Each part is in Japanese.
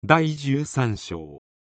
第13章。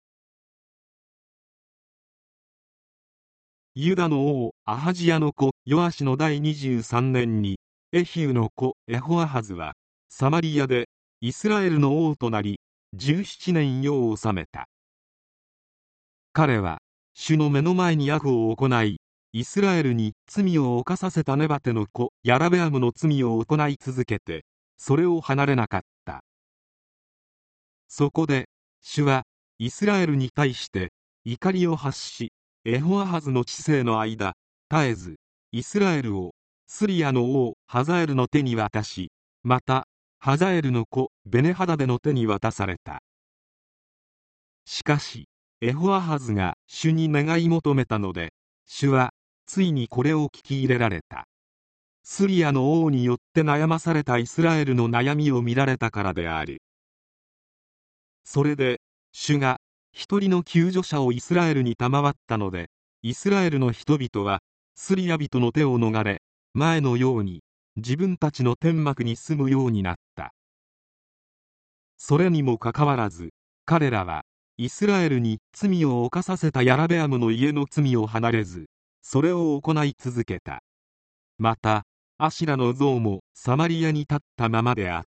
ユダの王アハジヤの子ヨアシの第23年に、エヒウの子エホアハズはサマリアでイスラエルの王となり、17年世を治めた。彼は主の目の前に悪を行い、イスラエルに罪を犯させたネバテの子ヤラベアムの罪を行い続けて、それを離れなかった。そこで主はイスラエルに対して怒りを発し、エホアハズの治世の間絶えずイスラエルをスリアの王ハザエルの手に渡し、またハザエルの子ベネハダデの手に渡された。しかしエホアハズが主に願い求めたので、主はついにこれを聞き入れられた。スリアの王によって悩まされたイスラエルの悩みを見られたからである。それで主が一人の救助者をイスラエルに賜ったので、イスラエルの人々はスリア人の手を逃れ、前のように自分たちの天幕に住むようになった。それにもかかわらず彼らはイスラエルに罪を犯させたヤラベアムの家の罪を離れず、それを行い続けた。またアシラの像もサマリアに立ったままであった。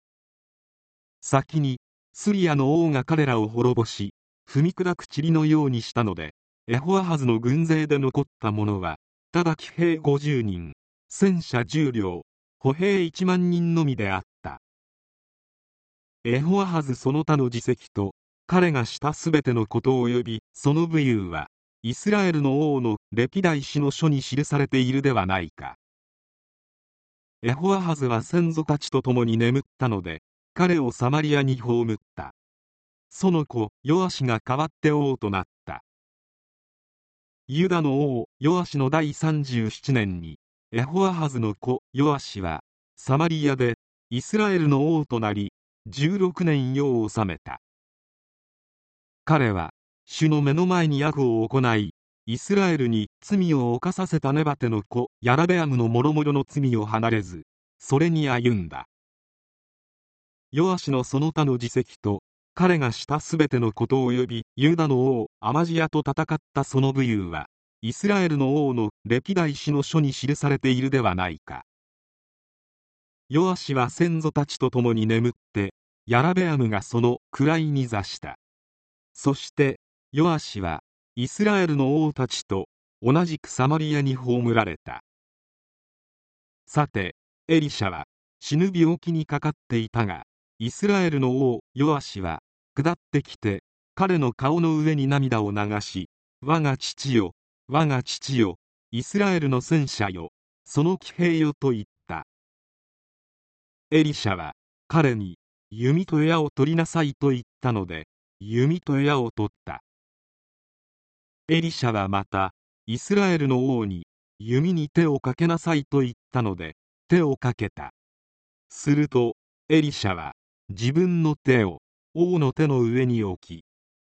先にスリアの王が彼らを滅ぼし、踏み砕く塵のようにしたので、エホアハズの軍勢で残った者はただ騎兵50人、戦車10両、歩兵1万人のみであった。エホアハズその他の事績と彼がしたすべてのこと及びその武勇はイスラエルの王の歴代史の書に記されているではないか。エホアハズは先祖たちと共に眠ったので、彼をサマリアに葬った。その子ヨアシが代わって王となった。ユダの王ヨアシの第37年に、エホアハズの子ヨアシはサマリアでイスラエルの王となり、16年世を治めた。彼は主の目の前に悪を行い、イスラエルに罪を犯させたネバテの子ヤラベアムの諸々の罪を離れず、それに歩んだ。ヨアシのその他の事績と彼がしたすべてのこと及びユダの王アマジヤと戦ったその武勇はイスラエルの王の歴代史の書に記されているではないか。ヨアシは先祖たちと共に眠って、ヤラベアムがその位に座した。そしてヨアシはイスラエルの王たちと同じくサマリアに葬られた。さてエリシャは死ぬ病気にかかっていたが、イスラエルの王ヨアシは下ってきて彼の顔の上に涙を流し、我が父よ、我が父よ、イスラエルの戦車よ、その騎兵よと言った。エリシャは彼に弓と矢を取りなさいと言ったので、弓と矢を取った。エリシャはまたイスラエルの王に弓に手をかけなさいと言ったので、手をかけた。するとエリシャは自分の手を王の手の上に置き、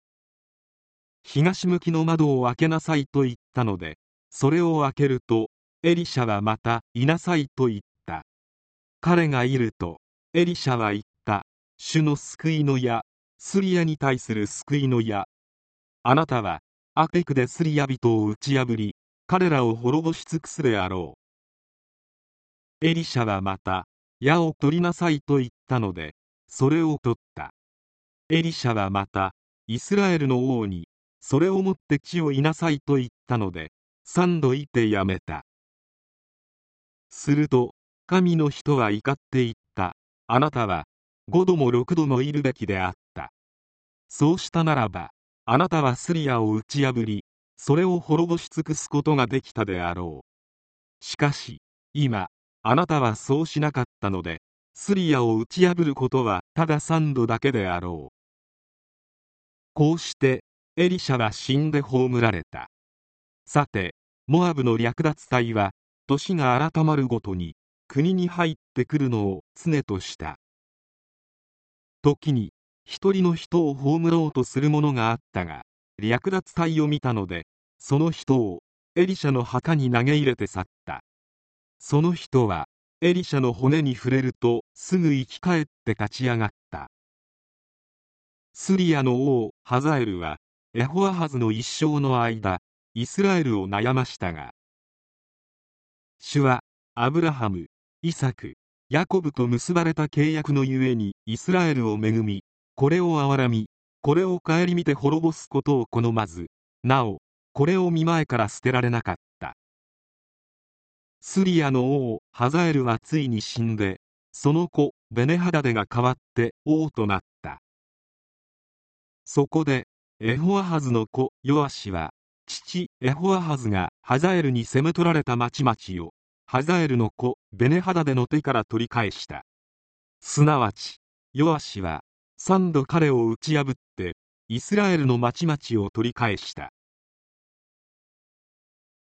東向きの窓を開けなさいと言ったので、それを開けるとエリシャはまたいなさいと言った。彼がいるとエリシャは言った。主の救いの矢、スリアに対する救いの矢。あなたはアペクでスリア人を打ち破り、彼らを滅ぼし尽くすであろう。エリシャはまた矢を取りなさいと言ったので、それを取った。エリシャはまたイスラエルの王にそれを持って地をいなさいと言ったので、3度言ってやめた。すると神の人は怒って言った。あなたは5度も6度もいるべきであった。そうしたならばあなたはスリアを打ち破り、それを滅ぼし尽くすことができたであろう。しかし今あなたはそうしなかったので、スリアを打ち破ることはただ3度だけであろう。こうしてエリシャは死んで葬られた。さてモアブの略奪隊は年が改まるごとに国に入ってくるのを常とした。時に一人の人を葬ろうとする者があったが、略奪隊を見たのでその人をエリシャの墓に投げ入れて去った。その人はエリシャの骨に触れるとすぐ生き返って立ち上がった。 スリアの王ハザエルはエホアハズの一生の間イスラエルを悩ましたが、主はアブラハム、イサク、ヤコブと結ばれた契約のゆえにイスラエルを恵み、これを憐らみ、これを顧みて滅ぼすことを好まず、なおこれを見前から捨てられなかった。スリアの王ハザエルはついに死んで、その子ベネハダデが代わって王となった。そこでエホアハズの子ヨアシは、父エホアハズがハザエルに攻め取られた町々をハザエルの子ベネハダデの手から取り返した。すなわちヨアシは3度彼を打ち破ってイスラエルの町々を取り返した。